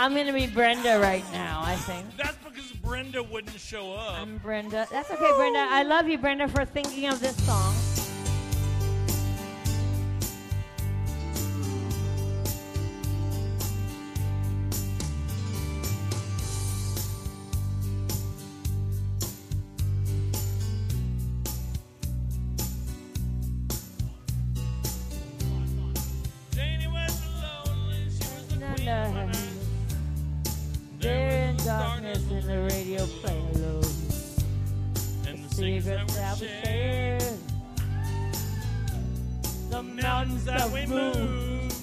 I'm going to be Brenda right now, I think. That's because Brenda wouldn't show up. I'm Brenda. That's okay, Brenda. I love you, Brenda, for thinking of this song. There in darkness in the radio playing low. And the Secrets that we shared. The mountains that we moved.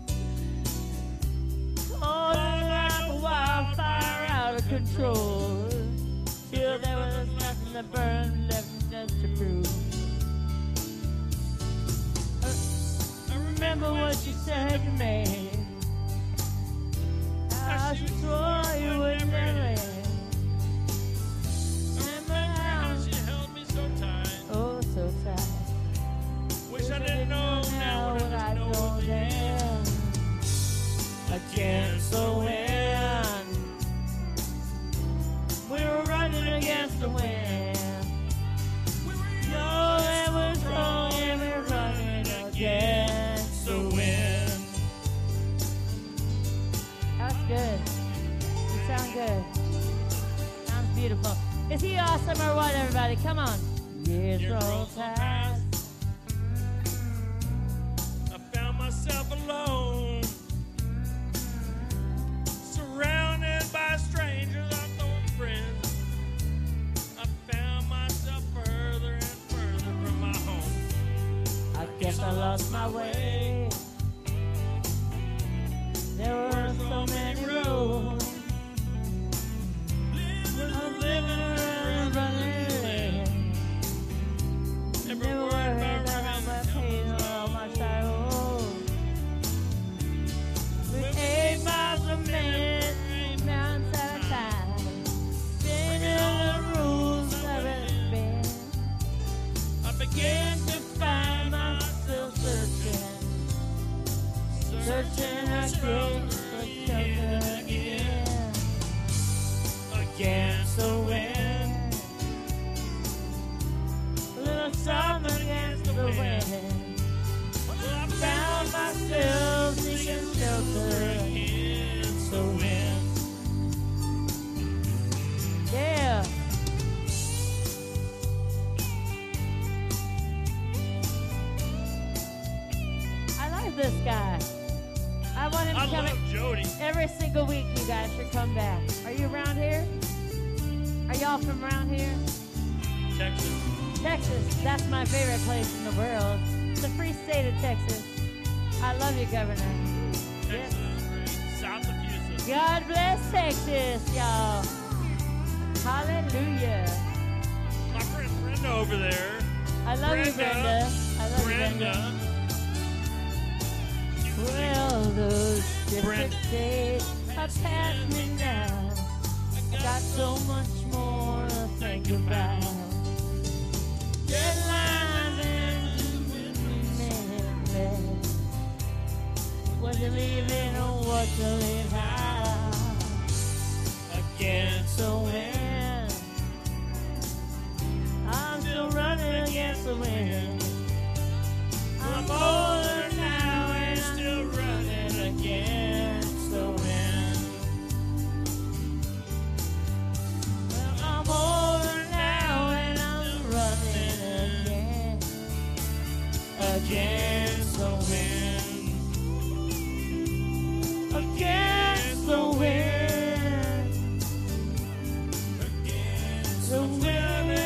Oh, like a wildfire out of control. Till there was nothing that burned left just to prove. I remember what you said to me. How she swore you would never end. Remember how she held me so tight. Oh, so tight. Wish I didn't know now what I know then. Against the wind. We were running against the wind. No, it was wrong and we were running against the wind. That's good. You sound good. Sounds beautiful. Is he awesome or what, everybody? Come on. Years roll past. I found myself alone, surrounded by strangers I thought friends. I found myself further and further from my home. I guess I lost my way. There were so many roads. I'm living around running. Never worried about how much pain or how much I owe. With 8 miles a minute, 8 mountains at a time. Changing all the rules of it been. I began to Find myself searching. Searching again for something again. Against the wind. A little something against the wind. I found myself seeking shelter against the wind. Yeah. I like this guy. I want him to I come love Jody. every single week. You guys should come back. Are you around here? Are y'all from around here? Texas. Texas. That's my favorite place in the world. The free state of Texas. I love you, Governor. Yes. Texas, south of Houston. God bless Texas, y'all. Hallelujah. My friend Brenda over there. I love you, Brenda. I love you, Brenda. Well, those different days are past me now. I got so much more to think about. Deadlines and commitments. What to leave in or what to leave out. Against the wind. I'm still running against the wind. I'm older now and still running against the wind. Well, I'm older now and I'm running again against the wind. Against the wind. Against the wind.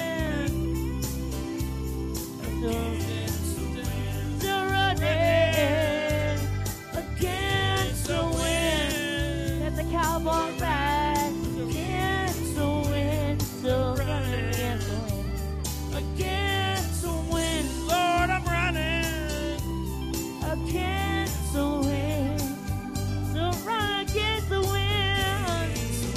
Still running against the wind. Let the cowboy ride against the wind. Still running against the wind. Against the wind, Lord, I'm running against the wind. Still running against the wind.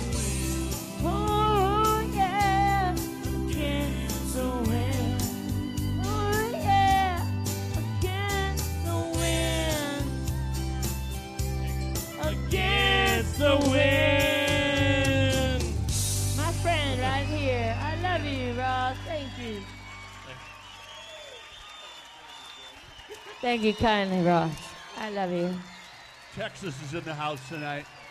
Oh yeah, against the wind. Oh yeah, against the wind. Against the wind. friend right here. I love you, Ross. Thank you. Thank you kindly, Ross. I love you. Texas is in the house tonight.